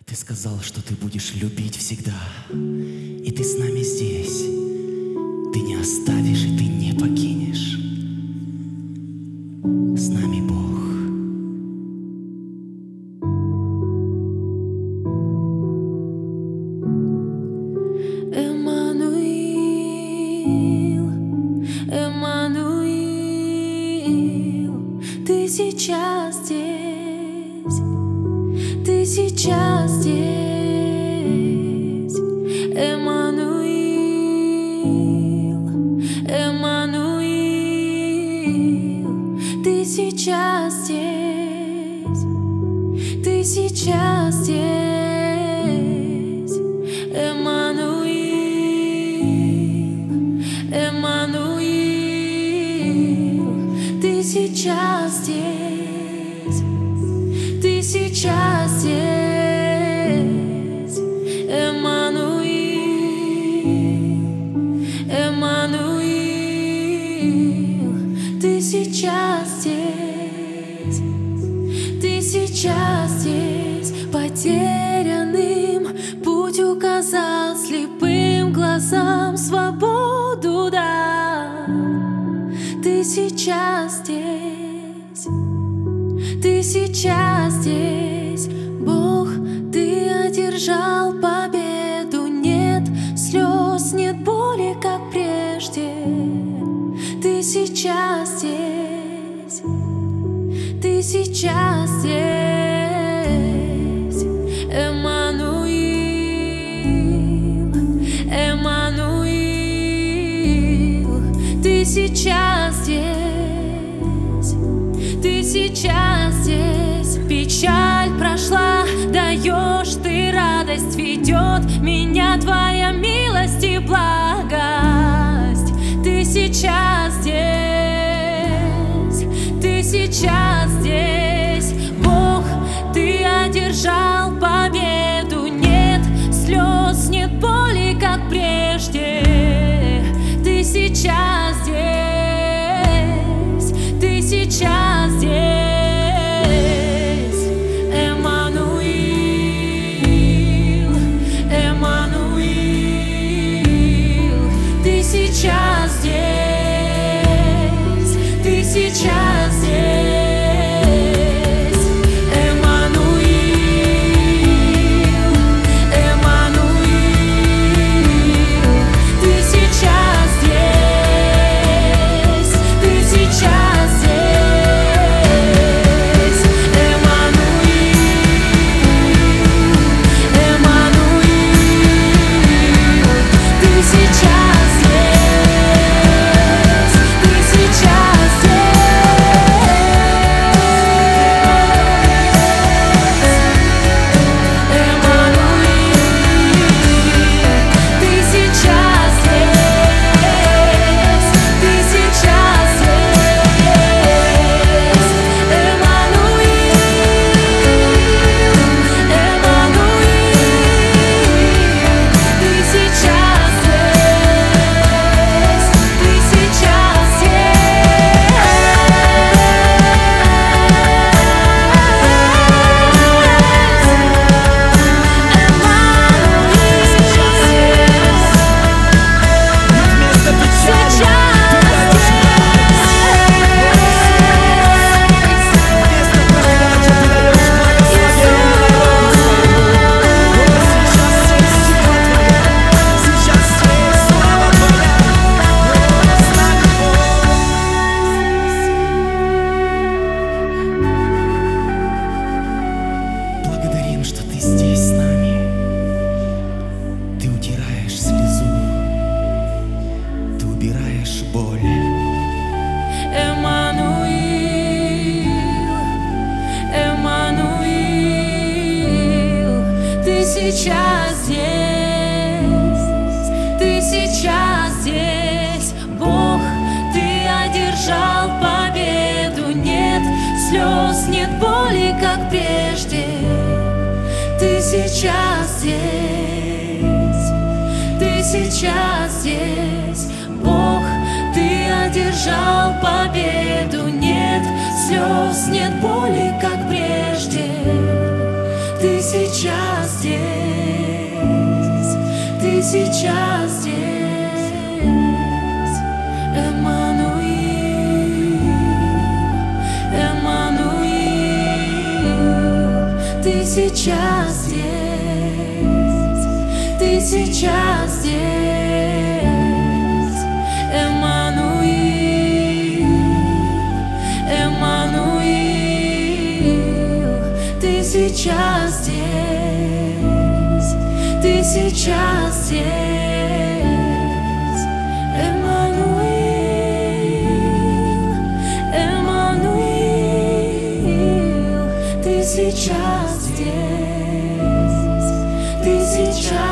Ты сказал, что ты будешь любить всегда, и ты с нами здесь. Ты не оставишь и ты не покинешь. С нами Бог. Эммануил, Эммануил, ты сейчас здесь, ты сейчас здесь. Эммануил, Эммануил, ты сейчас здесь, ты сейчас здесь. Эммануил, Эммануил, ты сейчас здесь, ты сейчас здесь. Эммануил, Эммануил, ты сейчас здесь, ты сейчас здесь. Потерянным путь указал, слепым глазам свободу дал. Ты сейчас здесь, ты сейчас здесь. Бог, ты одержал победу. Нет слез, нет боли, как прежде. Ты сейчас здесь, ты сейчас здесь. Эммануил, Эммануил, ты сейчас здесь, ты сейчас здесь. Печаль прошла, даешь ты радость, ведет меня твоя милость и благость. Ты сейчас здесь, ты сейчас здесь. Бог, ты одержал победу. Нет слез, нет боли, как прежде. Ты сейчас здесь, ты сейчас здесь. Эммануил, Эммануил, ты сейчас здесь, ты сейчас здесь. Сейчас здесь, ты сейчас здесь. Бог, ты одержал победу. Нет слез, нет боли, как прежде. Ты сейчас здесь, ты сейчас здесь. Бог, ты одержал победу. Нет слез, нет боли, как прежде. Ты сейчас здесь, ты сейчас здесь, Эммануил, Эммануил, ты сейчас здесь, ты сейчас здесь, Эммануил, Эммануил, ты сейчас здесь, ты сейчас здесь, Эммануил, Эммануил, ты сейчас здесь, ты сейчас